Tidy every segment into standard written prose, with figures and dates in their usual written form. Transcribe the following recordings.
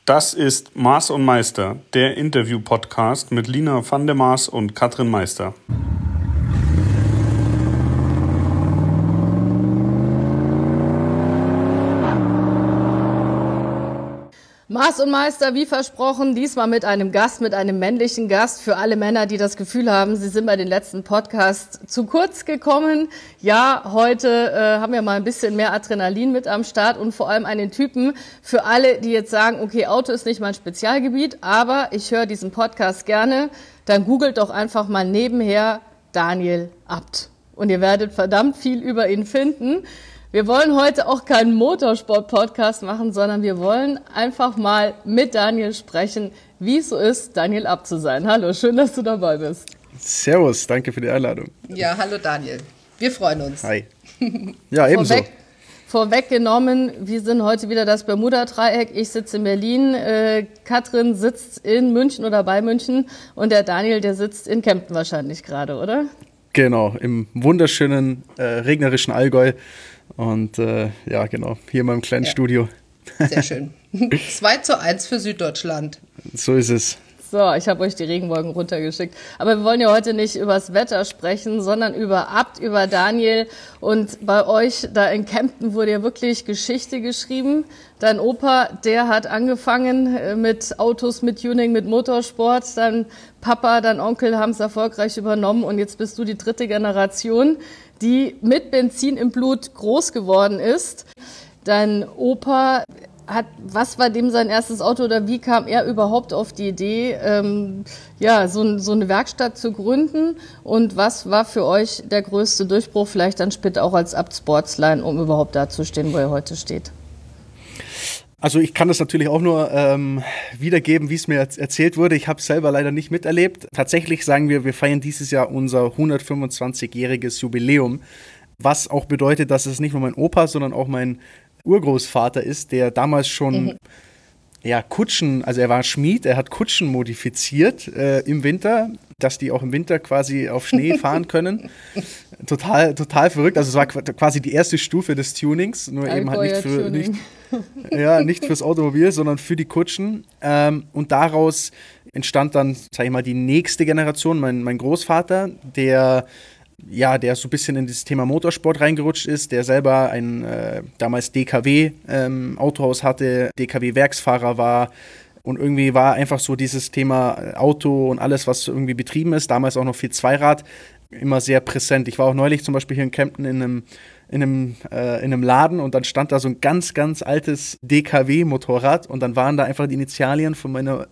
Das ist Maß und Meister, der Interview-Podcast mit Lina van der Maas und Katrin Meister. Maß und Meister, wie versprochen, diesmal mit einem Gast, mit einem männlichen Gast. Für alle Männer, die das Gefühl haben, sie sind bei den letzten Podcasts zu kurz gekommen. Ja, heute haben wir mal ein bisschen mehr Adrenalin mit am Start und vor allem einen Typen für alle, die jetzt sagen, okay, Auto ist nicht mein Spezialgebiet, aber ich höre diesen Podcast gerne. Dann googelt doch einfach mal nebenher Daniel Abt. Und ihr werdet verdammt viel über ihn finden. Wir wollen heute auch keinen Motorsport-Podcast machen, sondern wir wollen einfach mal mit Daniel sprechen, wie es so ist, Daniel Abt zu sein. Hallo, schön, dass du dabei bist. Servus, danke für die Einladung. Ja, hallo Daniel. Wir freuen uns. Hi. Ja, ebenso. Vorweggenommen, wir sind heute wieder das Bermuda-Dreieck. Ich sitze in Berlin, Katrin sitzt in München oder bei München und der Daniel, der sitzt in Kempten wahrscheinlich gerade, oder? Genau, im wunderschönen, regnerischen Allgäu. Und ja, genau, hier in meinem kleinen Studio. Sehr schön. 2:1 für Süddeutschland. So ist es. So, ich habe euch die Regenwolken runtergeschickt. Aber wir wollen ja heute nicht übers Wetter sprechen, sondern über Abt, über Daniel. Und bei euch da in Kempten wurde ja wirklich Geschichte geschrieben. Dein Opa, der hat angefangen mit Autos, mit Tuning, mit Motorsport. Dein Papa, dein Onkel haben es erfolgreich übernommen. Und jetzt bist du die dritte Generation, die mit Benzin im Blut groß geworden ist. Dein Opa was war dem sein erstes Auto oder wie kam er überhaupt auf die Idee, so eine Werkstatt zu gründen? Und was war für euch der größte Durchbruch, vielleicht dann später auch als Abt Sportsline, um überhaupt da zu stehen, wo er heute steht? Also ich kann das natürlich auch nur wiedergeben, wie es mir erzählt wurde. Ich habe es selber leider nicht miterlebt. Tatsächlich sagen wir feiern dieses Jahr unser 125-jähriges Jubiläum, was auch bedeutet, dass es nicht nur mein Opa, sondern auch mein Urgroßvater ist, der damals schon Kutschen, also er war Schmied, er hat Kutschen modifiziert im Winter, dass die auch im Winter quasi auf Schnee fahren können. Total verrückt. Also es war quasi die erste Stufe des Tunings, nur eben halt nicht fürs Automobil, sondern für die Kutschen. Und daraus entstand dann, sag ich mal, die nächste Generation, mein Großvater, der so ein bisschen in das Thema Motorsport reingerutscht ist, der selber ein damals DKW-Autohaus hatte, DKW-Werksfahrer war und irgendwie war einfach so dieses Thema Auto und alles, was irgendwie betrieben ist, damals auch noch viel Zweirad, immer sehr präsent. Ich war auch neulich zum Beispiel hier in Kempten in einem Laden und dann stand da so ein ganz, ganz altes DKW-Motorrad und dann waren da einfach die Initialien von meiner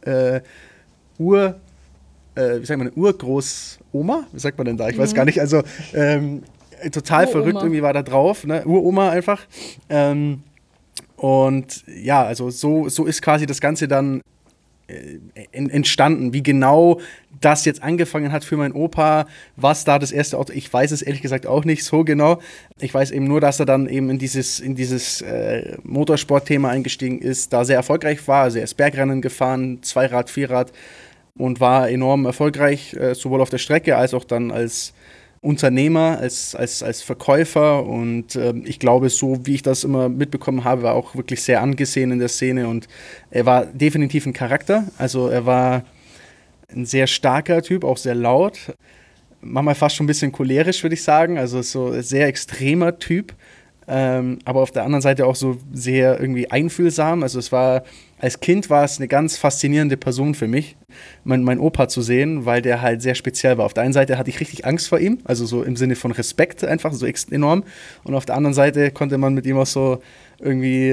Urgroßoma? Wie sagt man denn da? Ich weiß gar nicht. Also total Uroma. Verrückt irgendwie war da drauf. Ne? Uroma einfach. Und ja, also so ist quasi das Ganze dann entstanden. Wie genau das jetzt angefangen hat für meinen Opa, was da das erste Auto, ich weiß es ehrlich gesagt auch nicht so genau. Ich weiß eben nur, dass er dann eben in dieses Motorsport-Thema eingestiegen ist, da sehr erfolgreich war. Also er ist Bergrennen gefahren, Zweirad, Vierrad, und war enorm erfolgreich, sowohl auf der Strecke als auch dann als Unternehmer, als Verkäufer. Und ich glaube, so wie ich das immer mitbekommen habe, war auch wirklich sehr angesehen in der Szene. Und er war definitiv ein Charakter. Also er war ein sehr starker Typ, auch sehr laut. Manchmal fast schon ein bisschen cholerisch, würde ich sagen. Also so ein sehr extremer Typ. Aber auf der anderen Seite auch so sehr irgendwie einfühlsam. Also als Kind war es eine ganz faszinierende Person für mich, mein Opa zu sehen, weil der halt sehr speziell war. Auf der einen Seite hatte ich richtig Angst vor ihm, also so im Sinne von Respekt einfach, so enorm. Und auf der anderen Seite konnte man mit ihm auch so irgendwie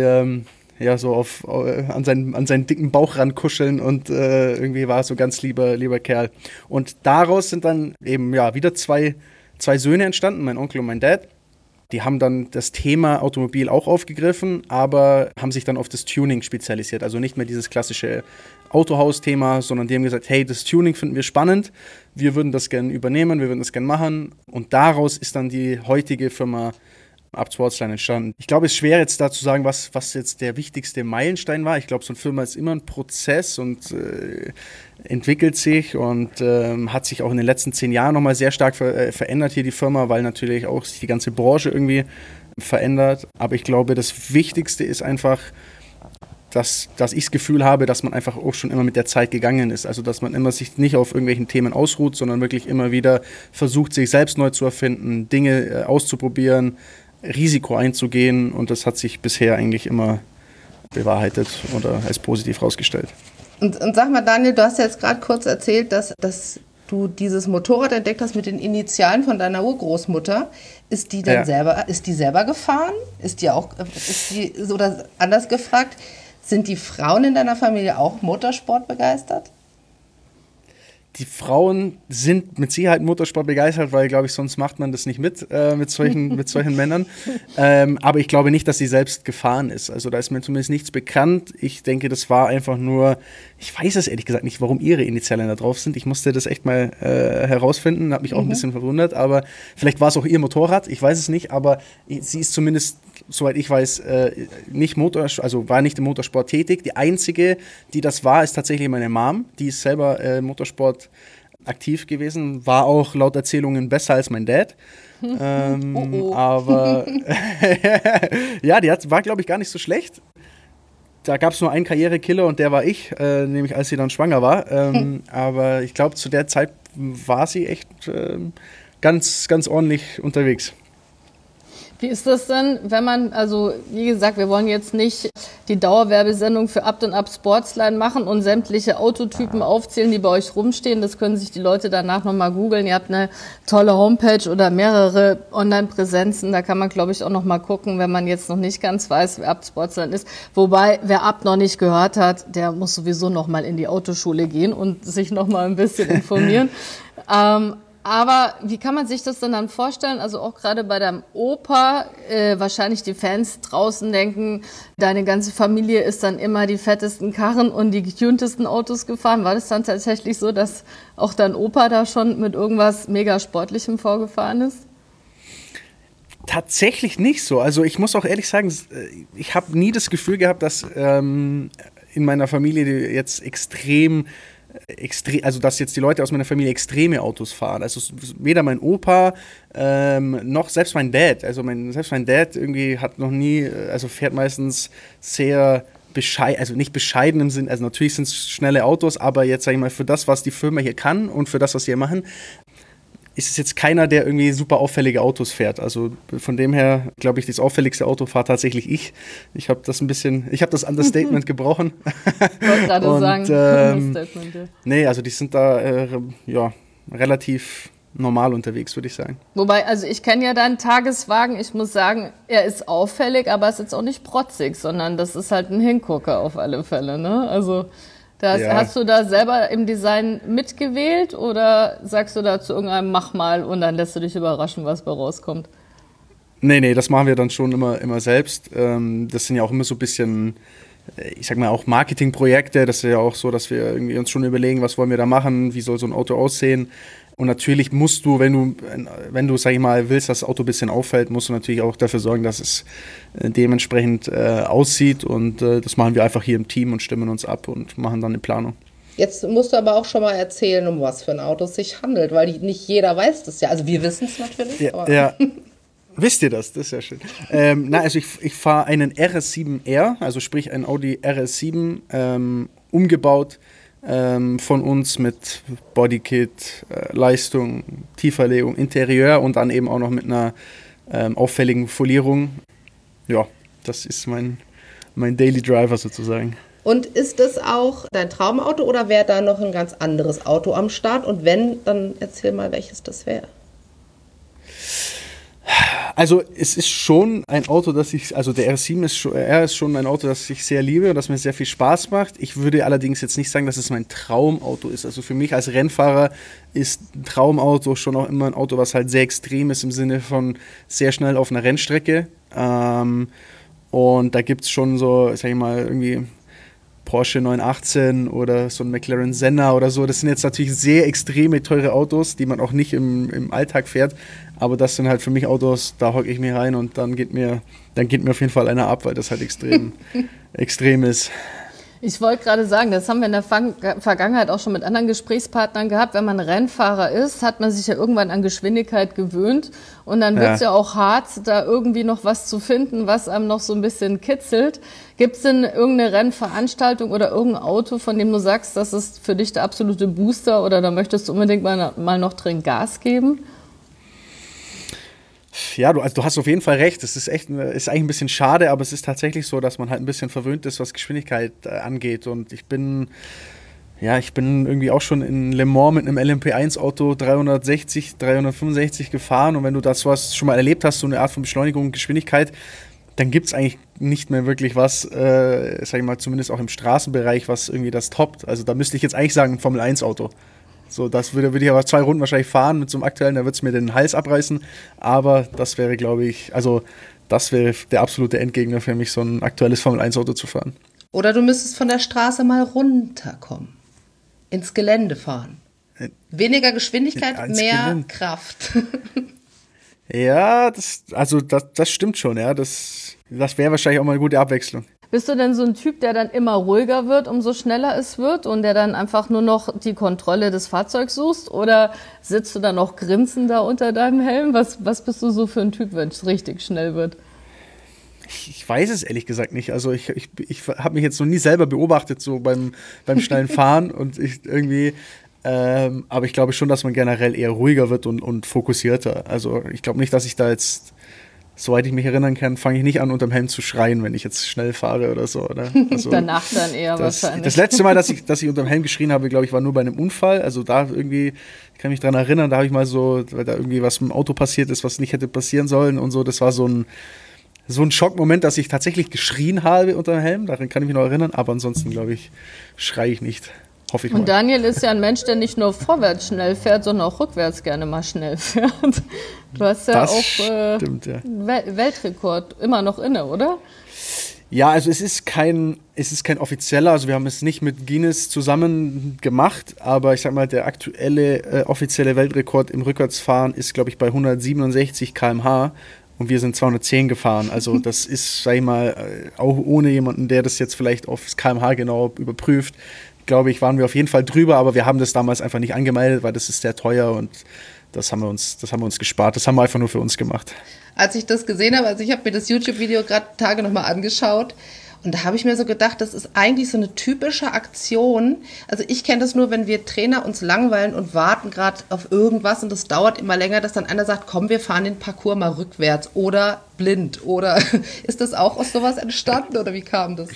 an seinen dicken Bauch rankuscheln und irgendwie war es so ein ganz lieber Kerl. Und daraus sind dann eben wieder zwei Söhne entstanden, mein Onkel und mein Dad. Die haben dann das Thema Automobil auch aufgegriffen, aber haben sich dann auf das Tuning spezialisiert. Also nicht mehr dieses klassische Autohaus-Thema, sondern die haben gesagt, hey, das Tuning finden wir spannend, wir würden das gerne übernehmen, wir würden das gerne machen. Und daraus ist dann die heutige Firma Abt Sportsline entstanden. Ich glaube, es ist schwer jetzt da zu sagen, was jetzt der wichtigste Meilenstein war. Ich glaube, so eine Firma ist immer ein Prozess und entwickelt sich und hat sich auch in den letzten 10 Jahren nochmal sehr stark verändert hier die Firma, weil natürlich auch sich die ganze Branche irgendwie verändert. Aber ich glaube, das Wichtigste ist einfach, dass ich das Gefühl habe, dass man einfach auch schon immer mit der Zeit gegangen ist. Also dass man immer sich nicht auf irgendwelchen Themen ausruht, sondern wirklich immer wieder versucht, sich selbst neu zu erfinden, Dinge auszuprobieren, Risiko einzugehen, und das hat sich bisher eigentlich immer bewahrheitet oder als positiv rausgestellt. Und sag mal, Daniel, du hast ja jetzt gerade kurz erzählt, dass du dieses Motorrad entdeckt hast mit den Initialen von deiner Urgroßmutter. Ist die denn selber gefahren? Oder anders gefragt, sind die Frauen in deiner Familie auch Motorsport begeistert? Die Frauen sind mit Sicherheit Motorsport begeistert, weil, glaube ich, sonst macht man das nicht mit solchen Männern. Aber ich glaube nicht, dass sie selbst gefahren ist. Also da ist mir zumindest nichts bekannt. Ich denke, das war einfach nur, ich weiß es ehrlich gesagt nicht, warum ihre Initialen da drauf sind. Ich musste das echt mal herausfinden, habe mich auch ein bisschen verwundert. Aber vielleicht war es auch ihr Motorrad, ich weiß es nicht. Aber sie ist zumindest, soweit ich weiß, war nicht im Motorsport tätig. Die einzige, die das war, ist tatsächlich meine Mom. Die ist selber Motorsport aktiv gewesen, war auch laut Erzählungen besser als mein Dad. Aber ja, war, glaube ich, gar nicht so schlecht. Da gab es nur einen Karrierekiller und der war ich, nämlich als sie dann schwanger war. Aber ich glaube, zu der Zeit war sie echt ganz, ganz ordentlich unterwegs. Wie ist das denn, wenn man, also wie gesagt, wir wollen jetzt nicht die Dauerwerbesendung für Abt und Ab Sportsline machen und sämtliche Autotypen aufzählen, die bei euch rumstehen. Das können sich die Leute danach nochmal googeln. Ihr habt eine tolle Homepage oder mehrere Online-Präsenzen. Da kann man, glaube ich, auch nochmal gucken, wenn man jetzt noch nicht ganz weiß, wer Abt Sportsline ist. Wobei, wer Abt noch nicht gehört hat, der muss sowieso nochmal in die Autoschule gehen und sich nochmal ein bisschen informieren. Aber wie kann man sich das denn dann vorstellen? Also auch gerade bei deinem Opa, wahrscheinlich die Fans draußen denken, deine ganze Familie ist dann immer die fettesten Karren und die getuntesten Autos gefahren. War das dann tatsächlich so, dass auch dein Opa da schon mit irgendwas mega Sportlichem vorgefahren ist? Tatsächlich nicht so. Also ich muss auch ehrlich sagen, ich habe nie das Gefühl gehabt, dass in meiner Familie jetzt also dass jetzt die Leute aus meiner Familie extreme Autos fahren. Also weder mein Opa noch selbst mein Dad. Also selbst mein Dad irgendwie hat noch nie, also fährt meistens sehr bescheiden, also nicht bescheiden im Sinn, also natürlich sind es schnelle Autos, aber jetzt sage ich mal, für das, was die Firma hier kann und für das, was sie hier machen, ist es jetzt keiner, der irgendwie super auffällige Autos fährt. Also von dem her, glaube ich, das auffälligste Auto fahre tatsächlich ich. Ich habe das Understatement gebrochen. Ich wollte gerade sagen, Understatement, ja. Nee, also die sind da relativ normal unterwegs, würde ich sagen. Wobei, also ich kenne ja deinen Tageswagen. Ich muss sagen, er ist auffällig, aber ist jetzt auch nicht protzig, sondern das ist halt ein Hingucker auf alle Fälle, ne? Also hast du da selber im Design mitgewählt oder sagst du da zu irgendeinem Mach mal und dann lässt du dich überraschen, was bei rauskommt? Nee, das machen wir dann schon immer selbst. Das sind ja auch immer so ein bisschen, ich sag mal, auch Marketingprojekte. Das ist ja auch so, dass wir irgendwie uns schon überlegen, was wollen wir da machen, wie soll so ein Auto aussehen. Und natürlich musst du, wenn du, sag ich mal, willst, dass das Auto ein bisschen auffällt, musst du natürlich auch dafür sorgen, dass es dementsprechend aussieht. Und das machen wir einfach hier im Team und stimmen uns ab und machen dann eine Planung. Jetzt musst du aber auch schon mal erzählen, um was für ein Auto es sich handelt, weil nicht jeder weiß das ja. Also wir wissen es natürlich. Ja. Wisst ihr das? Das ist ja schön. Also ich fahre einen RS7R, also sprich ein Audi RS7, umgebaut von uns mit Bodykit, Leistung, Tieferlegung, Interieur und dann eben auch noch mit einer auffälligen Folierung. Ja, das ist mein Daily Driver sozusagen. Und ist das auch dein Traumauto oder wäre da noch ein ganz anderes Auto am Start? Und wenn, dann erzähl mal, welches das wäre. Also es ist schon ein Auto, der R7 ist schon ein Auto, das ich sehr liebe und das mir sehr viel Spaß macht. Ich würde allerdings jetzt nicht sagen, dass es mein Traumauto ist. Also für mich als Rennfahrer ist ein Traumauto schon auch immer ein Auto, was halt sehr extrem ist im Sinne von sehr schnell auf einer Rennstrecke. Und da gibt es schon so, sag ich mal, irgendwie Porsche 918 oder so ein McLaren Senna oder so. Das sind jetzt natürlich sehr extreme, teure Autos, die man auch nicht im Alltag fährt. Aber das sind halt für mich Autos, da hocke ich mir rein und dann geht mir auf jeden Fall einer ab, weil das halt extrem ist. Ich wollte gerade sagen, das haben wir in der Vergangenheit auch schon mit anderen Gesprächspartnern gehabt. Wenn man Rennfahrer ist, hat man sich ja irgendwann an Geschwindigkeit gewöhnt. Und dann wird es ja auch hart, da irgendwie noch was zu finden, was einem noch so ein bisschen kitzelt. Gibt es denn irgendeine Rennveranstaltung oder irgendein Auto, von dem du sagst, das ist für dich der absolute Booster oder da möchtest du unbedingt mal noch drin Gas geben? Ja, du hast auf jeden Fall recht. Es ist eigentlich ein bisschen schade, aber es ist tatsächlich so, dass man halt ein bisschen verwöhnt ist, was Geschwindigkeit angeht. Und ich bin irgendwie auch schon in Le Mans mit einem LMP1-Auto 360, 365 gefahren. Und wenn du das was schon mal erlebt hast, so eine Art von Beschleunigung und Geschwindigkeit, dann gibt es eigentlich nicht mehr wirklich was, sag ich mal, zumindest auch im Straßenbereich, was irgendwie das toppt. Also da müsste ich jetzt eigentlich sagen, ein Formel-1-Auto. So, das würde ich aber 2 Runden wahrscheinlich fahren mit so einem aktuellen, da würde es mir den Hals abreißen. Aber das wäre, glaube ich, das wäre der absolute Endgegner für mich, so ein aktuelles Formel-1-Auto zu fahren. Oder du müsstest von der Straße mal runterkommen, ins Gelände fahren. Weniger Geschwindigkeit, mehr Kraft. Ja, das stimmt schon, ja. Das wäre wahrscheinlich auch mal eine gute Abwechslung. Bist du denn so ein Typ, der dann immer ruhiger wird, umso schneller es wird und der dann einfach nur noch die Kontrolle des Fahrzeugs suchst? Oder sitzt du dann noch grinsender unter deinem Helm? Was bist du so für ein Typ, wenn es richtig schnell wird? Ich weiß es ehrlich gesagt nicht. Also ich habe mich jetzt noch nie selber beobachtet, so beim schnellen Fahren und aber ich glaube schon, dass man generell eher ruhiger wird und fokussierter. Also ich glaube nicht, dass ich da jetzt, soweit ich mich erinnern kann, fange ich nicht an, unterm Helm zu schreien, wenn ich jetzt schnell fahre oder so. Oder? Also Danach dann eher wahrscheinlich. Das letzte Mal, dass ich unterm Helm geschrien habe, glaube ich, war nur bei einem Unfall. Also da irgendwie, ich kann mich dran erinnern, da habe ich mal so, weil da irgendwie was mit dem Auto passiert ist, was nicht hätte passieren sollen und so. Das war so ein Schockmoment, dass ich tatsächlich geschrien habe unterm Helm. Daran kann ich mich noch erinnern. Aber ansonsten, glaube ich, schreie ich nicht. Hoffe ich mal. Und Daniel ist ja ein Mensch, der nicht nur vorwärts schnell fährt, sondern auch rückwärts gerne mal schnell fährt. Du hast ja auch stimmt, ja. Weltrekord immer noch inne, oder? Ja, also es ist kein offizieller, also wir haben es nicht mit Guinness zusammen gemacht, aber ich sag mal, der aktuelle offizielle Weltrekord im Rückwärtsfahren ist, glaube ich, bei 167 km/h und wir sind 210 gefahren. Also das ist, sag ich mal, auch ohne jemanden, der das jetzt vielleicht aufs km/h genau überprüft, glaube ich, waren wir auf jeden Fall drüber, aber wir haben das damals einfach nicht angemeldet, weil das ist sehr teuer und das haben wir uns gespart. Das haben wir einfach nur für uns gemacht. Als ich das gesehen habe, also ich habe mir das YouTube-Video gerade Tage nochmal angeschaut und da habe ich mir so gedacht, das ist eigentlich so eine typische Aktion. Also ich kenne das nur, wenn wir Trainer uns langweilen und warten gerade auf irgendwas und das dauert immer länger, dass dann einer sagt, komm, wir fahren den Parcours mal rückwärts oder blind. Oder ist das auch aus sowas entstanden oder wie kam das?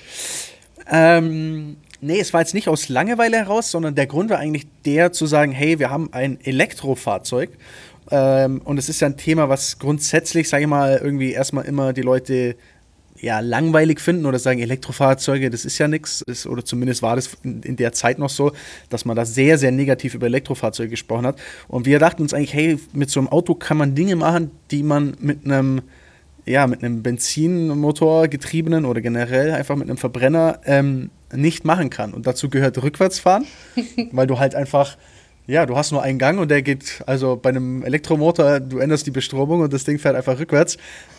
Nee, es war jetzt nicht aus Langeweile heraus, sondern der Grund war eigentlich der, zu sagen, hey, wir haben ein Elektrofahrzeug und es ist ja ein Thema, was grundsätzlich, sage ich mal, irgendwie erstmal immer die Leute ja langweilig finden oder sagen, Elektrofahrzeuge, das ist ja nichts, oder zumindest war das in der Zeit noch so, dass man da sehr, sehr negativ über Elektrofahrzeuge gesprochen hat und wir dachten uns eigentlich, hey, mit so einem Auto kann man Dinge machen, die man mit einem Benzinmotor getriebenen oder generell einfach mit einem Verbrenner nicht machen kann. Und dazu gehört Rückwärtsfahren, weil du halt einfach, ja, du hast nur einen Gang und der geht, also bei einem Elektromotor, du änderst die Bestromung und das Ding fährt einfach rückwärts.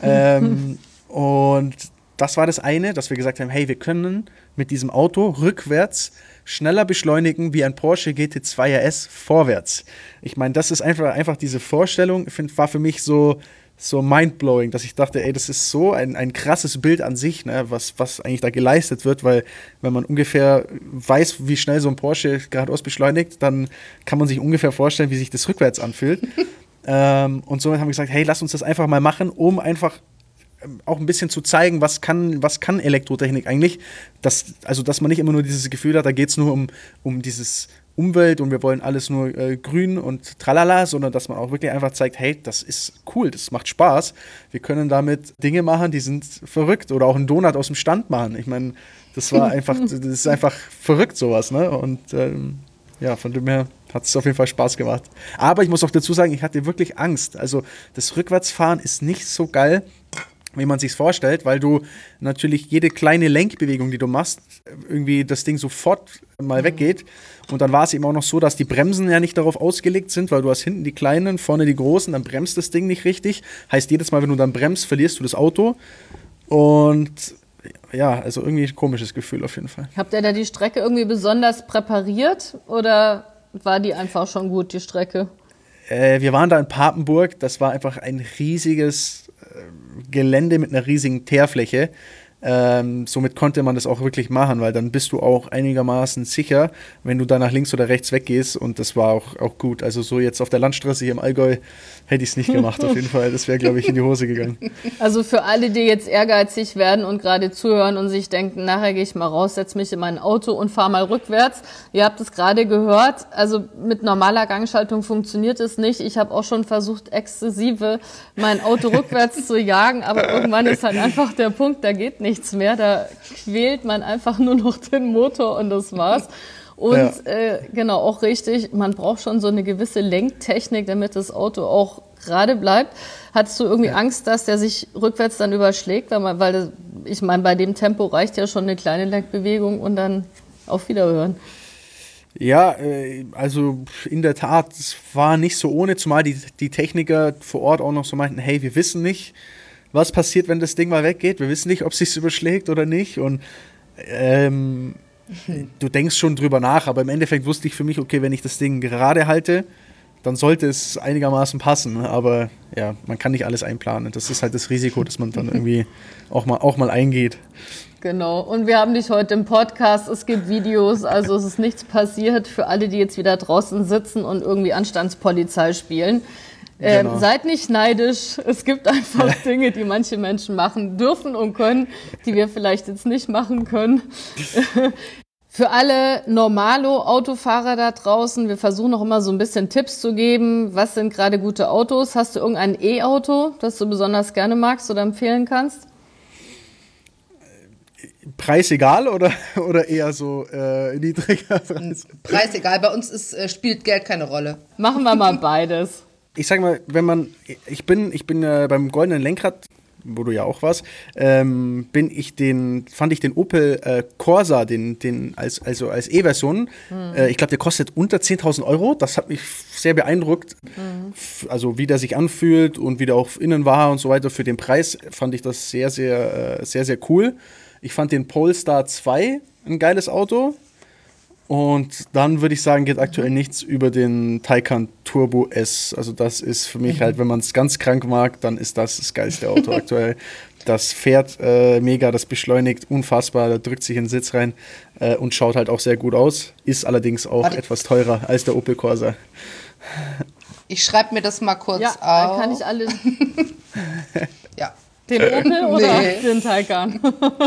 Und das war das eine, dass wir gesagt haben, hey, wir können mit diesem Auto rückwärts schneller beschleunigen wie ein Porsche GT2 RS vorwärts. Ich meine, das ist einfach diese Vorstellung, war für mich so mindblowing, dass ich dachte, ey, das ist so ein krasses Bild an sich, ne, was eigentlich da geleistet wird, weil wenn man ungefähr weiß, wie schnell so ein Porsche geradeaus beschleunigt, dann kann man sich ungefähr vorstellen, wie sich das rückwärts anfühlt. Und somit haben wir gesagt, hey, lass uns das einfach mal machen, um einfach auch ein bisschen zu zeigen, was kann Elektrotechnik eigentlich, dass man nicht immer nur dieses Gefühl hat, da geht es nur um dieses Umwelt und wir wollen alles nur grün und tralala, sondern dass man auch wirklich einfach zeigt, hey, das ist cool, das macht Spaß. Wir können damit Dinge machen, die sind verrückt oder auch einen Donut aus dem Stand machen. Ich meine, das ist einfach verrückt sowas, ne? Und von dem her hat es auf jeden Fall Spaß gemacht. Aber ich muss auch dazu sagen, ich hatte wirklich Angst. Also das Rückwärtsfahren ist nicht so geil, wie man sich's vorstellt, weil du natürlich jede kleine Lenkbewegung, die du machst, irgendwie das Ding sofort mal weggeht. Und dann war es eben auch noch so, dass die Bremsen ja nicht darauf ausgelegt sind, weil du hast hinten die kleinen, vorne die großen, dann bremst das Ding nicht richtig. Heißt, jedes Mal, wenn du dann bremst, verlierst du das Auto. Und ja, also irgendwie ein komisches Gefühl auf jeden Fall. Habt ihr da die Strecke irgendwie besonders präpariert oder war die einfach schon gut, die Strecke? Wir waren da in Papenburg, das war einfach ein riesiges Gelände mit einer riesigen Teerfläche. Somit konnte man das auch wirklich machen, weil dann bist du auch einigermaßen sicher, wenn du da nach links oder rechts weggehst, und das war auch gut. Also so jetzt auf der Landstraße hier im Allgäu hätte ich es nicht gemacht auf jeden Fall. Das wäre, glaube ich, in die Hose gegangen. Also für alle, die jetzt ehrgeizig werden und gerade zuhören und sich denken, nachher gehe ich mal raus, setze mich in mein Auto und fahre mal rückwärts. Ihr habt es gerade gehört, also mit normaler Gangschaltung funktioniert es nicht. Ich habe auch schon versucht, exzessive mein Auto rückwärts zu jagen, aber irgendwann ist halt einfach der Punkt, da geht nichts mehr. Da quält man einfach nur noch den Motor und das war's. Und genau, auch richtig, man braucht schon so eine gewisse Lenktechnik, damit das Auto auch gerade bleibt. Hattest du irgendwie Angst, dass der sich rückwärts dann überschlägt? Ich meine, bei dem Tempo reicht ja schon eine kleine Lenkbewegung und dann auf Wiederhören. Ja, also in der Tat, es war nicht so ohne, zumal die Techniker vor Ort auch noch so meinten, hey, wir wissen nicht, was passiert, wenn das Ding mal weggeht. Wir wissen nicht, ob es sich überschlägt oder nicht. Und du denkst schon drüber nach, aber im Endeffekt wusste ich für mich, okay, wenn ich das Ding gerade halte, dann sollte es einigermaßen passen. Aber ja, man kann nicht alles einplanen. Das ist halt das Risiko, dass man dann irgendwie auch mal eingeht. Genau. Und wir haben dich heute im Podcast. Es gibt Videos, also es ist nichts passiert für alle, die jetzt wieder draußen sitzen und irgendwie Anstandspolizei spielen. Genau. Seid nicht neidisch. Es gibt einfach Dinge, die manche Menschen machen dürfen und können, die wir vielleicht jetzt nicht machen können. Für alle Normalo-Autofahrer da draußen, wir versuchen auch immer so ein bisschen Tipps zu geben. Was sind gerade gute Autos? Hast du irgendein E-Auto, das du besonders gerne magst oder empfehlen kannst? Preis egal oder eher so niedriger Preis? Preis egal, bei uns spielt Geld keine Rolle. Machen wir mal beides. Ich sag mal, ich bin beim goldenen Lenkrad, wo du ja auch warst, fand ich den Opel Corsa, als E-Version, ich glaube, der kostet unter 10.000 Euro. Das hat mich sehr beeindruckt. Also wie der sich anfühlt und wie der auch innen war und so weiter. Für den Preis fand ich das sehr, sehr, sehr, sehr cool. Ich fand den Polestar 2 ein geiles Auto. Und dann würde ich sagen, geht aktuell nichts über den Taycan Turbo S. Also das ist für mich halt, wenn man es ganz krank mag, dann ist das geilste Auto aktuell. Das fährt mega, das beschleunigt unfassbar, da drückt sich in den Sitz rein und schaut halt auch sehr gut aus. Ist allerdings auch etwas teurer als der Opel Corsa. Ich schreibe mir das mal kurz auf. Ja, kann ich alle... Ja. Den Opel oder den Taycan?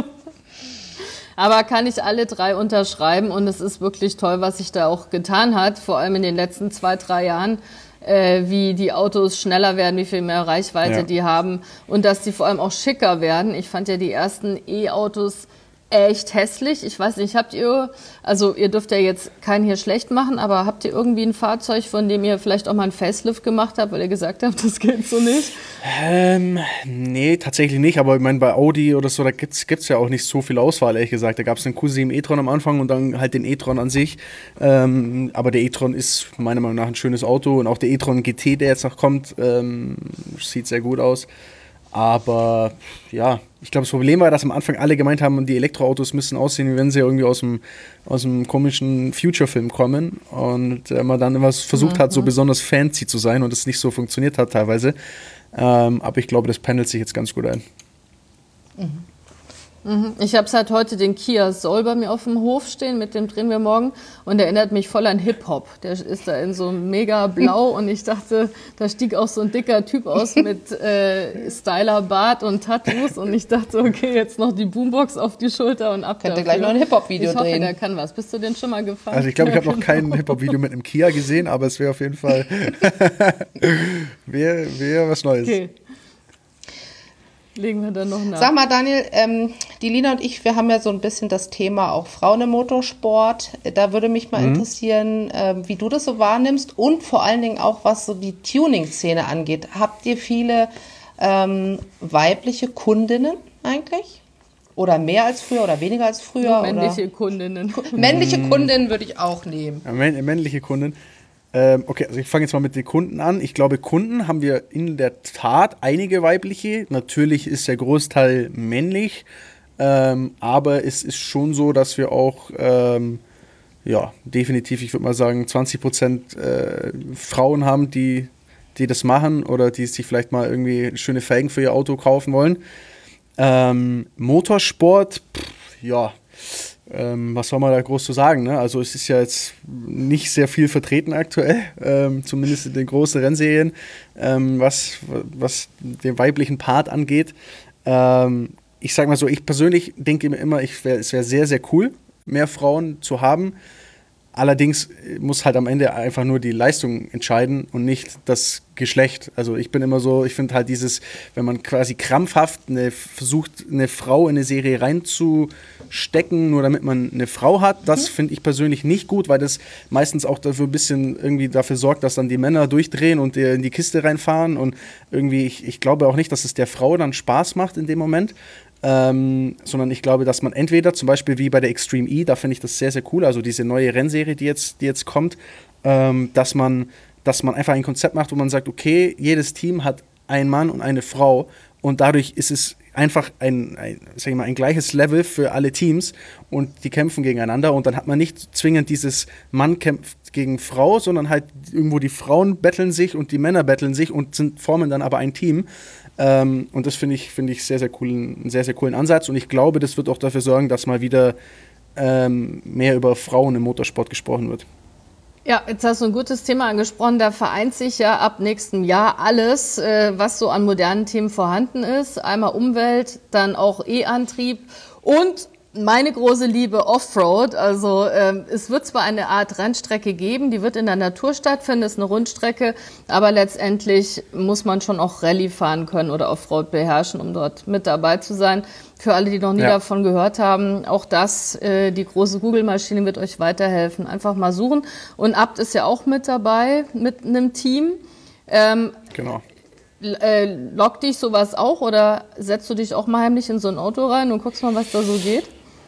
Aber kann ich alle drei unterschreiben und es ist wirklich toll, was sich da auch getan hat, vor allem in den letzten 2-3 Jahren, wie die Autos schneller werden, wie viel mehr Reichweite die haben und dass die vor allem auch schicker werden. Ich fand ja die ersten E-Autos echt hässlich. Ich weiß nicht, ihr dürft ja jetzt keinen hier schlecht machen, aber habt ihr irgendwie ein Fahrzeug, von dem ihr vielleicht auch mal einen Facelift gemacht habt, weil ihr gesagt habt, das geht so nicht? Nee, tatsächlich nicht, aber ich meine, bei Audi oder so, da gibt's ja auch nicht so viel Auswahl, ehrlich gesagt. Da gab es den Q7 e-tron am Anfang und dann halt den e-tron an sich. Aber der e-tron ist meiner Meinung nach ein schönes Auto und auch der e-tron GT, der jetzt noch kommt, sieht sehr gut aus. Aber ja, ich glaube, das Problem war, dass am Anfang alle gemeint haben, die Elektroautos müssen aussehen, wie wenn sie irgendwie aus einem komischen Future-Film kommen. Und man dann immer versucht hat, so besonders fancy zu sein und es nicht so funktioniert hat teilweise. Aber ich glaube, das pendelt sich jetzt ganz gut ein. Ich habe seit heute den Kia Soul bei mir auf dem Hof stehen, mit dem drehen wir morgen und der erinnert mich voll an Hip-Hop. Der ist da in so mega blau und ich dachte, da stieg auch so ein dicker Typ aus mit Styler-Bart und Tattoos und ich dachte, okay, jetzt noch die Boombox auf die Schulter und ab. Könnt ihr gleich noch ein Hip-Hop-Video drehen. Ich hoffe, der kann was. Bist du denn schon mal gefahren? Also ich glaube, ich habe noch kein Hip-Hop-Video mit einem Kia gesehen, aber es wäre auf jeden Fall wäre was Neues. Okay. Legen wir dann noch nach. Sag mal, Daniel, die Lina und ich, wir haben ja so ein bisschen das Thema auch Frauen im Motorsport. Da würde mich mal interessieren, wie du das so wahrnimmst und vor allen Dingen auch, was so die Tuning-Szene angeht. Habt ihr viele weibliche Kundinnen eigentlich? Oder mehr als früher oder weniger als früher? Männliche Kundinnen. Männliche Kundinnen würde ich auch nehmen. Ja, männliche Kunden. Okay, also ich fange jetzt mal mit den Kunden an. Ich glaube, Kunden haben wir in der Tat einige weibliche. Natürlich ist der Großteil männlich. Aber es ist schon so, dass wir auch definitiv, ich würde mal sagen, 20% Frauen haben, die das machen oder die sich vielleicht mal irgendwie schöne Felgen für ihr Auto kaufen wollen. Motorsport, was soll man da groß zu sagen, ne? Also es ist ja jetzt nicht sehr viel vertreten aktuell, zumindest in den großen Rennserien, was den weiblichen Part angeht. Ich sag mal so, ich persönlich denke mir immer, es wäre sehr, sehr cool, mehr Frauen zu haben. Allerdings muss halt am Ende einfach nur die Leistung entscheiden und nicht das Geschlecht. Also ich bin immer so, ich finde halt wenn man quasi krampfhaft versucht, eine Frau in eine Serie reinzustecken, nur damit man eine Frau hat, das finde ich persönlich nicht gut, weil das meistens auch dafür ein bisschen irgendwie dafür sorgt, dass dann die Männer durchdrehen und in die Kiste reinfahren und irgendwie, ich glaube auch nicht, dass es der Frau dann Spaß macht in dem Moment. Sondern ich glaube, dass man entweder zum Beispiel wie bei der Extreme E, da finde ich das sehr, sehr cool, also diese neue Rennserie, die jetzt kommt, dass man einfach ein Konzept macht, wo man sagt, okay, jedes Team hat einen Mann und eine Frau und dadurch ist es einfach ein gleiches Level für alle Teams und die kämpfen gegeneinander und dann hat man nicht zwingend dieses Mann kämpft gegen Frau, sondern halt irgendwo die Frauen betteln sich und die Männer betteln sich und formen dann aber ein Team. Und das finde ich sehr, sehr cool, einen sehr, sehr coolen Ansatz. Und ich glaube, das wird auch dafür sorgen, dass mal wieder mehr über Frauen im Motorsport gesprochen wird. Ja, jetzt hast du ein gutes Thema angesprochen. Da vereint sich ja ab nächstem Jahr alles, was so an modernen Themen vorhanden ist. Einmal Umwelt, dann auch E-Antrieb und meine große Liebe Offroad. Also es wird zwar eine Art Rennstrecke geben, die wird in der Natur stattfinden, ist eine Rundstrecke, aber letztendlich muss man schon auch Rallye fahren können oder Offroad beherrschen, um dort mit dabei zu sein. Für alle, die noch nie davon gehört haben, auch das, die große Google-Maschine wird euch weiterhelfen. Einfach mal suchen. Und Abt ist ja auch mit dabei, mit einem Team. Genau. Lockt dich sowas auch oder setzt du dich auch mal heimlich in so ein Auto rein und guckst mal, was da so geht?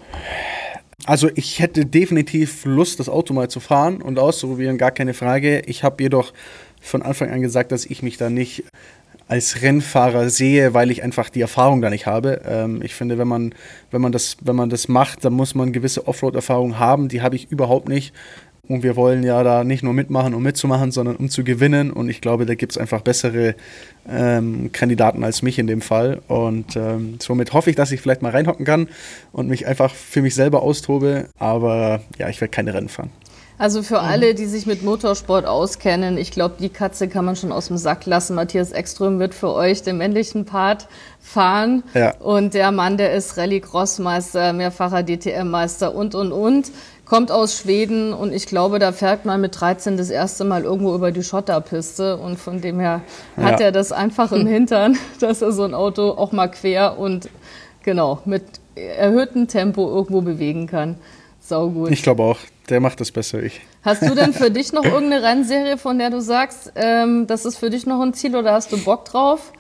Also ich hätte definitiv Lust, das Auto mal zu fahren und auszuprobieren, gar keine Frage. Ich habe jedoch von Anfang an gesagt, dass ich mich da nicht als Rennfahrer sehe, weil ich einfach die Erfahrung da nicht habe. Ich finde, wenn man das macht, dann muss man gewisse Offroad-Erfahrung haben. Die habe ich überhaupt nicht. Und wir wollen ja da nicht nur mitmachen, um mitzumachen, sondern um zu gewinnen. Und ich glaube, da gibt es einfach bessere Kandidaten als mich in dem Fall. Und somit hoffe ich, dass ich vielleicht mal reinhocken kann und mich einfach für mich selber austobe. Aber ja, ich werde keine Rennen fahren. Also für alle, die sich mit Motorsport auskennen, ich glaube, die Katze kann man schon aus dem Sack lassen. Matthias Ekström wird für euch den männlichen Part fahren. Ja. Und der Mann, der ist Rallye-Cross-Meister, mehrfacher DTM-Meister und. Kommt aus Schweden und ich glaube, da fährt man mit 13 das erste Mal irgendwo über die Schotterpiste und von dem her hat er das einfach im Hintern, dass er so ein Auto auch mal quer und genau mit erhöhtem Tempo irgendwo bewegen kann. Saugut. Ich glaube auch, der macht das besser, ich. Hast du denn für dich noch irgendeine Rennserie, von der du sagst, das ist für dich noch ein Ziel oder hast du Bock drauf?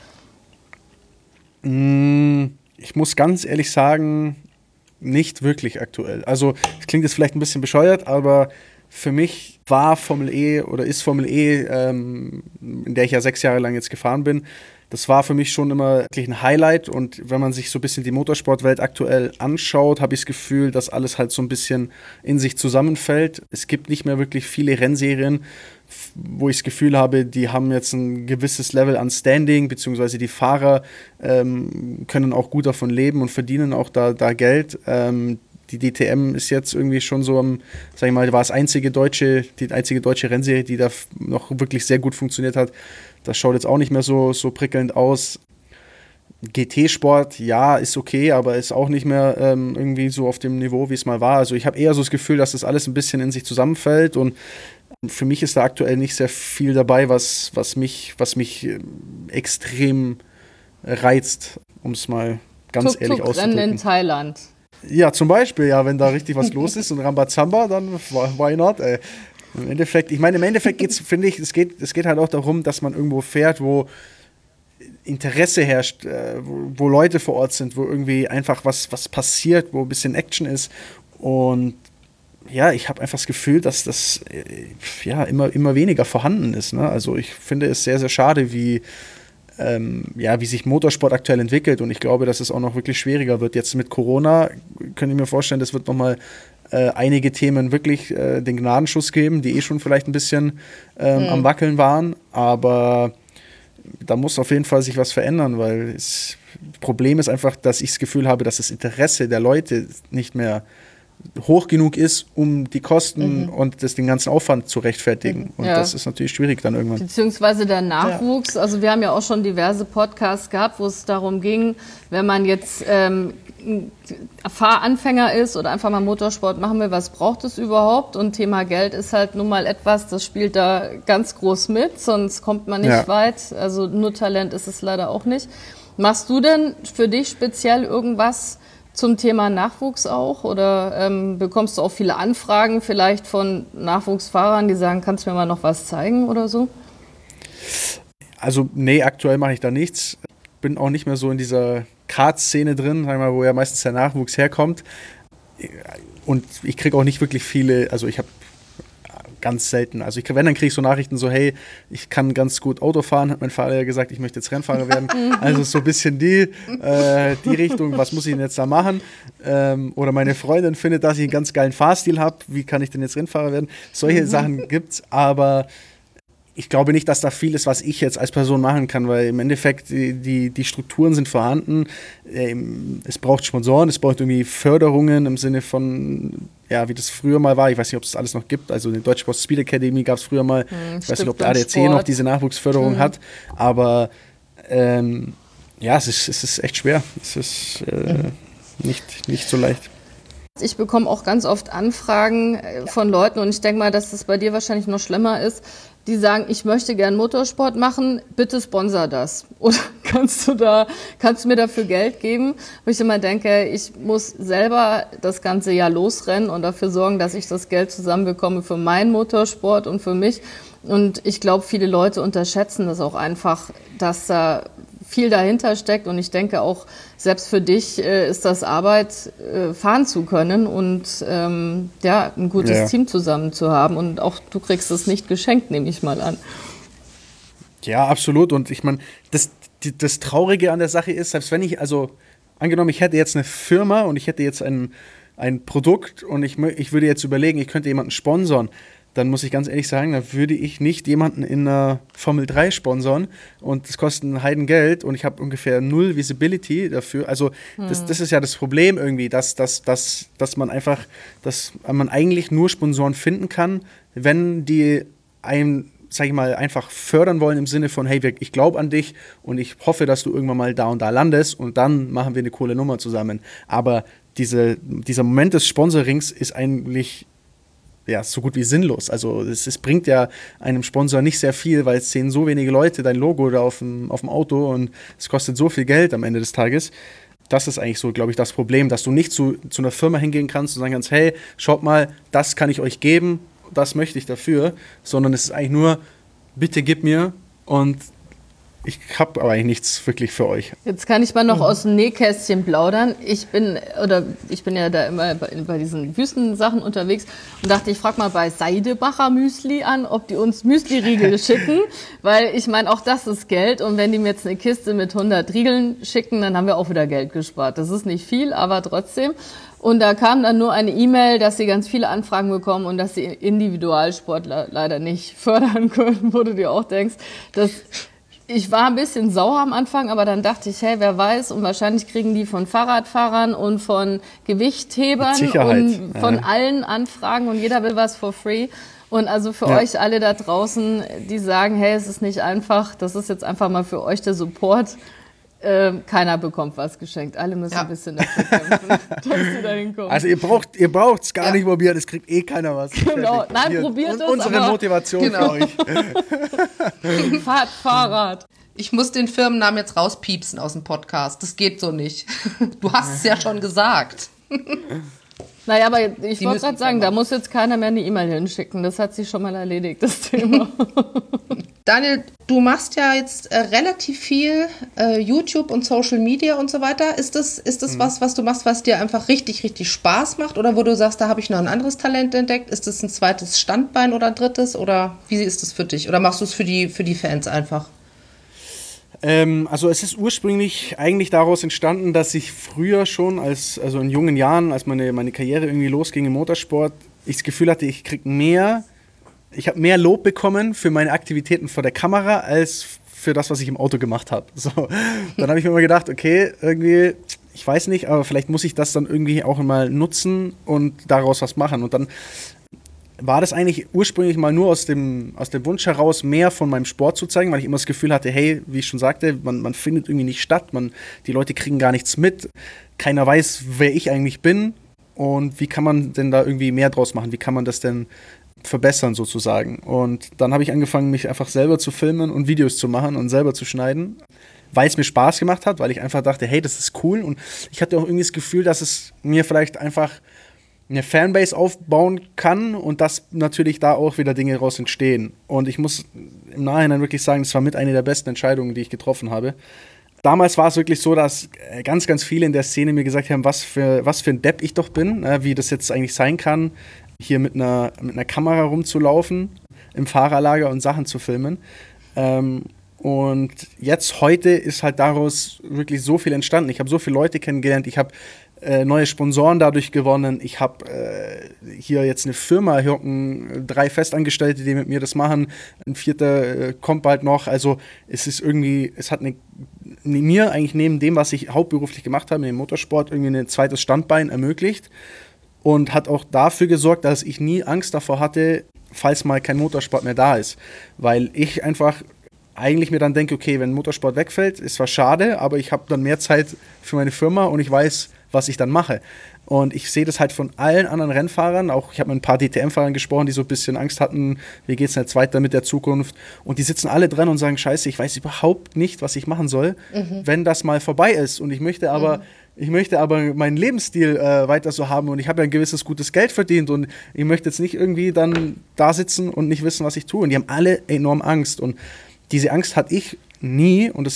Ich muss ganz ehrlich sagen, nicht wirklich aktuell. Also, es klingt jetzt vielleicht ein bisschen bescheuert, aber für mich war Formel E oder ist Formel E, in der ich ja 6 Jahre lang jetzt gefahren bin, das war für mich schon immer wirklich ein Highlight. Und wenn man sich so ein bisschen die Motorsportwelt aktuell anschaut, habe ich das Gefühl, dass alles halt so ein bisschen in sich zusammenfällt. Es gibt nicht mehr wirklich viele Rennserien, wo ich das Gefühl habe, die haben jetzt ein gewisses Level an Standing, beziehungsweise die Fahrer können auch gut davon leben und verdienen auch da Geld. Die DTM ist jetzt irgendwie schon so sag ich mal, war die einzige deutsche Rennserie, die da noch wirklich sehr gut funktioniert hat. Das schaut jetzt auch nicht mehr so prickelnd aus. GT-Sport, ja, ist okay, aber ist auch nicht mehr irgendwie so auf dem Niveau, wie es mal war. Also ich habe eher so das Gefühl, dass das alles ein bisschen in sich zusammenfällt und für mich ist da aktuell nicht sehr viel dabei, was mich extrem reizt, um es mal ganz ehrlich auszudrücken. Rennen in Thailand. Ja, zum Beispiel, ja, wenn da richtig was los ist und Rambazamba, dann why not, ey. Im Endeffekt geht's, finde ich, es geht halt auch darum, dass man irgendwo fährt, wo Interesse herrscht, wo Leute vor Ort sind, wo irgendwie einfach was passiert, wo ein bisschen Action ist. Und ja, ich habe einfach das Gefühl, dass das immer weniger vorhanden ist. Ne? Also ich finde es sehr, sehr schade, wie wie sich Motorsport aktuell entwickelt. Und ich glaube, dass es auch noch wirklich schwieriger wird. Jetzt mit Corona könnte ich mir vorstellen, das wird nochmal einige Themen wirklich den Gnadenschuss geben, die schon vielleicht ein bisschen am Wackeln waren. Aber da muss auf jeden Fall sich was verändern, weil das Problem ist einfach, dass ich das Gefühl habe, dass das Interesse der Leute nicht mehr hoch genug ist, um die Kosten und den ganzen Aufwand zu rechtfertigen. Und das ist natürlich schwierig dann irgendwann. Beziehungsweise der Nachwuchs. Ja. Also wir haben ja auch schon diverse Podcasts gehabt, wo es darum ging, wenn man jetzt Fahranfänger ist oder einfach mal Motorsport machen will, was braucht es überhaupt? Und Thema Geld ist halt nun mal etwas, das spielt da ganz groß mit, sonst kommt man nicht weit. Also nur Talent ist es leider auch nicht. Machst du denn für dich speziell irgendwas zum Thema Nachwuchs auch? Oder bekommst du auch viele Anfragen vielleicht von Nachwuchsfahrern, die sagen, kannst du mir mal noch was zeigen oder so? Also nee, aktuell mache ich da nichts. Bin auch nicht mehr so in dieser Kart-Szene drin, sagen wir mal, wo ja meistens der Nachwuchs herkommt. Und ich kriege auch nicht wirklich viele, also ich habe ganz selten, also wenn, dann kriege ich so Nachrichten so, hey, ich kann ganz gut Auto fahren, hat mein Vater ja gesagt, ich möchte jetzt Rennfahrer werden. Also so ein bisschen die Richtung, was muss ich denn jetzt da machen? Oder meine Freundin findet, dass ich einen ganz geilen Fahrstil habe, wie kann ich denn jetzt Rennfahrer werden? Solche Sachen gibt's, aber ich glaube nicht, dass da viel ist, was ich jetzt als Person machen kann, weil im Endeffekt die Strukturen sind vorhanden. Es braucht Sponsoren, es braucht irgendwie Förderungen im Sinne von, ja, wie das früher mal war. Ich weiß nicht, ob es das alles noch gibt. Also eine Deutsche Sport Speed Academy gab es früher mal. Ich weiß nicht, ob der ADAC noch diese Nachwuchsförderung hat. Aber es ist echt schwer. Es ist nicht so leicht. Ich bekomme auch ganz oft Anfragen von Leuten und ich denke mal, dass das bei dir wahrscheinlich noch schlimmer ist, die sagen, ich möchte gern Motorsport machen, bitte sponsor das. Oder kannst du mir dafür Geld geben? Wo ich immer denke, ich muss selber das ganze Jahr losrennen und dafür sorgen, dass ich das Geld zusammenbekomme für meinen Motorsport und für mich. Und ich glaube, viele Leute unterschätzen das auch einfach, dass da viel dahinter steckt. Und ich denke auch, selbst für dich ist das Arbeit, fahren zu können und ein gutes Team zusammen zu haben. Und auch du kriegst es nicht geschenkt, nehme ich mal an. Ja, absolut. Und ich meine, das Traurige an der Sache ist, selbst wenn angenommen, ich hätte jetzt eine Firma und ich hätte jetzt ein Produkt und ich würde jetzt überlegen, ich könnte jemanden sponsoren, dann muss ich ganz ehrlich sagen, da würde ich nicht jemanden in einer Formel 3 sponsoren und das kostet ein Heidengeld und ich habe ungefähr 0 Visibility dafür. Also das ist ja das Problem irgendwie, dass man eigentlich nur Sponsoren finden kann, wenn die einen, sag ich mal, einfach fördern wollen im Sinne von, hey, ich glaube an dich und ich hoffe, dass du irgendwann mal da und da landest und dann machen wir eine coole Nummer zusammen. Aber dieser Moment des Sponsorings ist eigentlich so gut wie sinnlos. Also es bringt ja einem Sponsor nicht sehr viel, weil es sehen so wenige Leute dein Logo da auf dem Auto und es kostet so viel Geld am Ende des Tages. Das ist eigentlich so, glaube ich, das Problem, dass du nicht zu einer Firma hingehen kannst und sagen kannst, hey, schaut mal, das kann ich euch geben, das möchte ich dafür, sondern es ist eigentlich nur, bitte gib mir und ich habe aber eigentlich nichts wirklich für euch. Jetzt kann ich mal noch aus dem Nähkästchen plaudern. Ich bin ja da immer bei diesen Wüstensachen unterwegs und dachte, ich frage mal bei Seidebacher Müsli an, ob die uns Müsli-Riegel schicken, weil ich meine, auch das ist Geld und wenn die mir jetzt eine Kiste mit 100 Riegeln schicken, dann haben wir auch wieder Geld gespart. Das ist nicht viel, aber trotzdem. Und da kam dann nur eine E-Mail, dass sie ganz viele Anfragen bekommen und dass sie Individualsportler leider nicht fördern können, wo du dir auch denkst, ich war ein bisschen sauer am Anfang, aber dann dachte ich, hey, wer weiß, und wahrscheinlich kriegen die von Fahrradfahrern und von Gewichthebern und von allen Anfragen und jeder will was for free. Und also für euch alle da draußen, die sagen, hey, es ist nicht einfach, das ist jetzt einfach mal für euch der Support. Keiner bekommt was geschenkt. Alle müssen ein bisschen dafür kämpfen, dass sie da hinkommen. Also ihr braucht es gar nicht probieren, es kriegt eh keiner was. Genau, nein, probiert es. Unsere Motivation für euch. Fahrt Fahrrad. Ich muss den Firmennamen jetzt rauspiepsen aus dem Podcast. Das geht so nicht. Du hast es ja schon gesagt. Naja, aber ich wollte gerade sagen, da muss jetzt keiner mehr eine E-Mail hinschicken. Das hat sich schon mal erledigt, das Thema. Daniel, du machst ja jetzt relativ viel YouTube und Social Media und so weiter. Ist das was du machst, was dir einfach richtig, richtig Spaß macht? Oder wo du sagst, da habe ich noch ein anderes Talent entdeckt? Ist das ein zweites Standbein oder ein drittes? Oder wie ist das für dich? Oder machst du es für die Fans einfach? Also es ist ursprünglich eigentlich daraus entstanden, dass ich früher schon, also in jungen Jahren, als meine Karriere irgendwie losging im Motorsport, ich das Gefühl hatte, ich habe mehr Lob bekommen für meine Aktivitäten vor der Kamera als für das, was ich im Auto gemacht habe. So, dann habe ich mir immer gedacht, okay, irgendwie, ich weiß nicht, aber vielleicht muss ich das dann irgendwie auch mal nutzen und daraus was machen. Und dann war das eigentlich ursprünglich mal nur aus dem Wunsch heraus, mehr von meinem Sport zu zeigen, weil ich immer das Gefühl hatte, hey, wie ich schon sagte, man findet irgendwie nicht statt, die Leute kriegen gar nichts mit, keiner weiß, wer ich eigentlich bin und wie kann man denn da irgendwie mehr draus machen, wie kann man das denn verbessern sozusagen. Und dann habe ich angefangen, mich einfach selber zu filmen und Videos zu machen und selber zu schneiden, weil es mir Spaß gemacht hat, weil ich einfach dachte, hey, das ist cool und ich hatte auch irgendwie das Gefühl, dass es mir vielleicht einfach eine Fanbase aufbauen kann und dass natürlich da auch wieder Dinge raus entstehen. Und ich muss im Nachhinein wirklich sagen, das war mit einer der besten Entscheidungen, die ich getroffen habe. Damals war es wirklich so, dass ganz, ganz viele in der Szene mir gesagt haben, was für ein Depp ich doch bin, wie das jetzt eigentlich sein kann, hier mit einer Kamera rumzulaufen im Fahrerlager und Sachen zu filmen. Und jetzt heute ist halt daraus wirklich so viel entstanden. Ich habe so viele Leute kennengelernt, ich habe neue Sponsoren dadurch gewonnen. Ich habe hier jetzt eine Firma, hier hocken 3 Festangestellte, die mit mir das machen. Ein 4. kommt bald noch. Also es hat mir eigentlich neben dem, was ich hauptberuflich gemacht habe, im Motorsport, irgendwie ein zweites Standbein ermöglicht und hat auch dafür gesorgt, dass ich nie Angst davor hatte, falls mal kein Motorsport mehr da ist. Weil ich einfach eigentlich mir dann denke, okay, wenn Motorsport wegfällt, ist zwar schade, aber ich habe dann mehr Zeit für meine Firma und ich weiß, was ich dann mache. Und ich sehe das halt von allen anderen Rennfahrern, auch ich habe mit ein paar DTM-Fahrern gesprochen, die so ein bisschen Angst hatten, wie geht es denn jetzt weiter mit der Zukunft? Und die sitzen alle dran und sagen, scheiße, ich weiß überhaupt nicht, was ich machen soll, wenn das mal vorbei ist. Und ich möchte aber meinen Lebensstil weiter so haben und ich habe ja ein gewisses gutes Geld verdient und ich möchte jetzt nicht irgendwie dann da sitzen und nicht wissen, was ich tue. Und die haben alle enorm Angst. Und diese Angst hatte ich nie und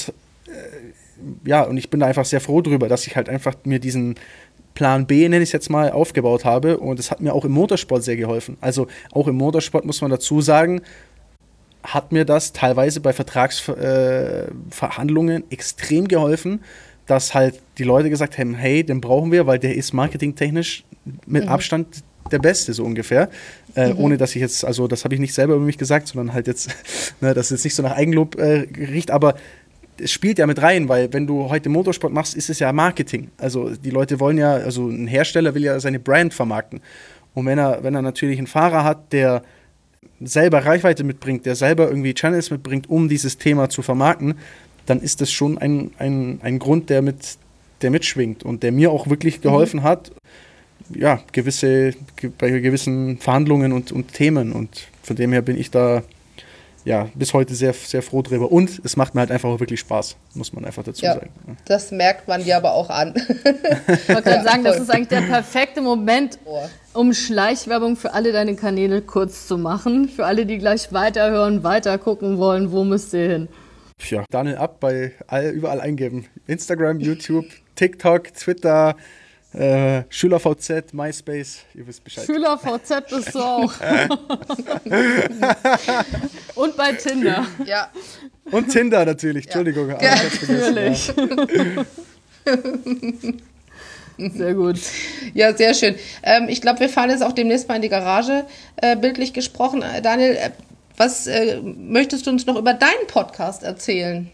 und ich bin da einfach sehr froh drüber, dass ich halt einfach mir diesen Plan B, nenne ich es jetzt mal, aufgebaut habe und das hat mir auch im Motorsport sehr geholfen. Also auch im Motorsport muss man dazu sagen, hat mir das teilweise bei Vertragsverhandlungen extrem geholfen, dass halt die Leute gesagt haben, hey, den brauchen wir, weil der ist marketingtechnisch mit Abstand der Beste, so ungefähr. Ohne dass ich jetzt, also das habe ich nicht selber über mich gesagt, sondern halt jetzt, dass es jetzt nicht so nach Eigenlob riecht, aber es spielt ja mit rein, weil wenn du heute Motorsport machst, ist es ja Marketing. Also die Leute wollen ja, also ein Hersteller will ja seine Brand vermarkten. Und wenn er natürlich einen Fahrer hat, der selber Reichweite mitbringt, der selber irgendwie Channels mitbringt, um dieses Thema zu vermarkten, dann ist das schon ein Grund, der mitschwingt und der mir auch wirklich geholfen hat, ja, bei gewissen Verhandlungen und Themen. Und von dem her bin ich da ja, bis heute sehr, sehr froh drüber. Und es macht mir halt einfach auch wirklich Spaß, muss man einfach dazu sagen. Das merkt man dir aber auch an. Ich wollte gerade sagen, das ist eigentlich der perfekte Moment, um Schleichwerbung für alle deine Kanäle kurz zu machen. Für alle, die gleich weiterhören, weiter gucken wollen, wo müsst ihr hin? Ja, Daniel Abt überall eingeben. Instagram, YouTube, TikTok, Twitter, SchülerVZ, MySpace, ihr wisst Bescheid. SchülerVZ bist du auch. Und bei Tinder. Ja. Und Tinder natürlich, Entschuldigung. Ja, natürlich. Sehr gut. Ja, sehr schön. Ich glaube, wir fahren jetzt auch demnächst mal in die Garage, bildlich gesprochen. Daniel, was möchtest du uns noch über deinen Podcast erzählen?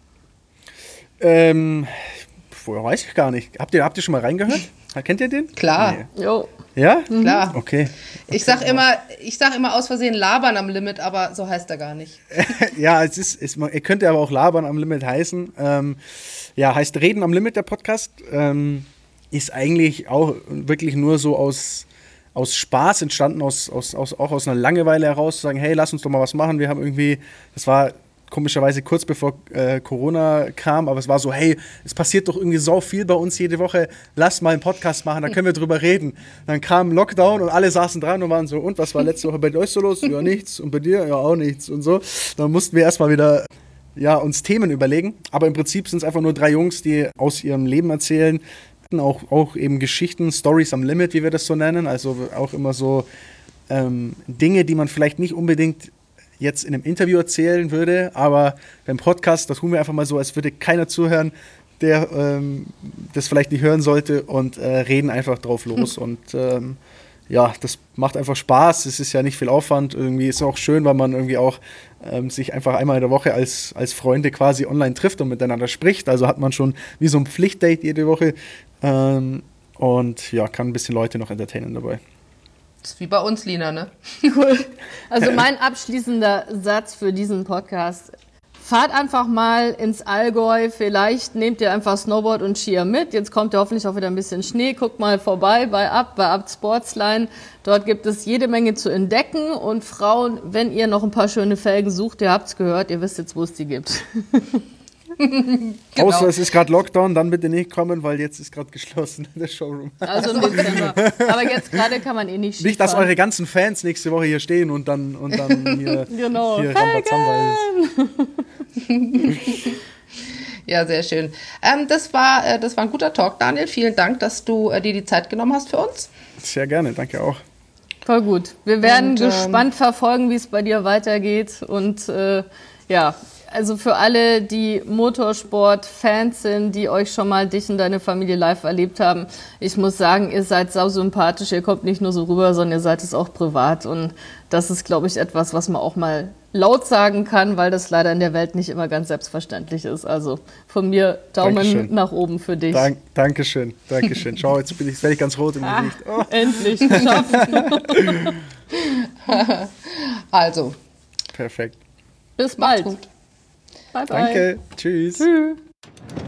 Weiß ich gar nicht. Habt ihr schon mal reingehört? Kennt ihr den? Klar. Nee. Jo. Ja? Klar. Okay. Ich sag immer aus Versehen labern am Limit, aber so heißt er gar nicht. Ja, ihr könnt ja aber auch labern am Limit heißen. Heißt Reden am Limit, der Podcast. Ist eigentlich auch wirklich nur so aus Spaß entstanden, auch aus einer Langeweile heraus, zu sagen, hey, lass uns doch mal was machen. Wir haben irgendwie, das war komischerweise kurz bevor Corona kam, aber es war so, hey, es passiert doch irgendwie so viel bei uns jede Woche, lass mal einen Podcast machen, dann können wir drüber reden. Dann kam Lockdown und alle saßen dran und waren so, und was war letzte Woche bei euch so los? Ja, nichts. Und bei dir? Ja, auch nichts. Und so. Dann mussten wir erstmal wieder uns Themen überlegen. Aber im Prinzip sind es einfach nur 3 Jungs, die aus ihrem Leben erzählen. Auch eben Geschichten, Stories am Limit, wie wir das so nennen. Also auch immer so Dinge, die man vielleicht nicht unbedingt jetzt in einem Interview erzählen würde, aber beim Podcast, das tun wir einfach mal so, als würde keiner zuhören, der das vielleicht nicht hören sollte und reden einfach drauf los und ja, das macht einfach Spaß, es ist ja nicht viel Aufwand, irgendwie ist es auch schön, weil man irgendwie auch sich einfach einmal in der Woche als Freunde quasi online trifft und miteinander spricht, also hat man schon wie so ein Pflichtdate jede Woche und ja, kann ein bisschen Leute noch entertainen dabei. Das ist wie bei uns, Lina, ne? Cool. Also mein abschließender Satz für diesen Podcast: Fahrt einfach mal ins Allgäu, vielleicht nehmt ihr einfach Snowboard und Skier mit. Jetzt kommt ja hoffentlich auch wieder ein bisschen Schnee. Guckt mal vorbei bei Abt Sportsline. Dort gibt es jede Menge zu entdecken. Und Frauen, wenn ihr noch ein paar schöne Felgen sucht, ihr habt's gehört, ihr wisst jetzt, wo es die gibt. Genau. Außer es ist gerade Lockdown, dann bitte nicht kommen, weil jetzt ist gerade geschlossen, der Showroom. Also im Dezember. Aber jetzt gerade kann man eh nicht Skifahren. Nicht, dass eure ganzen Fans nächste Woche hier stehen und dann hier, genau. hier Rambazamba ist. Ja, sehr schön. Das war ein guter Talk, Daniel. Vielen Dank, dass du dir die Zeit genommen hast für uns. Sehr gerne, danke auch. Voll gut. Wir werden gespannt verfolgen, wie es bei dir weitergeht. Und ja, also für alle, die Motorsport-Fans sind, die euch schon mal dich und deine Familie live erlebt haben, ich muss sagen, ihr seid sausympathisch, ihr kommt nicht nur so rüber, sondern ihr seid es auch privat. Und das ist, glaube ich, etwas, was man auch mal laut sagen kann, weil das leider in der Welt nicht immer ganz selbstverständlich ist. Also von mir Daumen Dankeschön. Nach oben für dich. Dankeschön. Schau, jetzt werde ich ganz rot im Gesicht. Oh. Endlich geschafft. Also. Perfekt. Bis bald. Macht's gut. Bye, bye. Danke. Tschüss. Tschüss.